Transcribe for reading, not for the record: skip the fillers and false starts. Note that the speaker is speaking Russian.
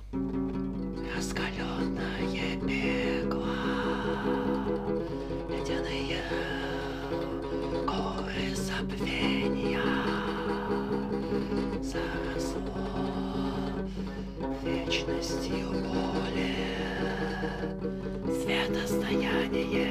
Раскаленная игла, ледяные горы забвения заросло вечностью боли, светостояние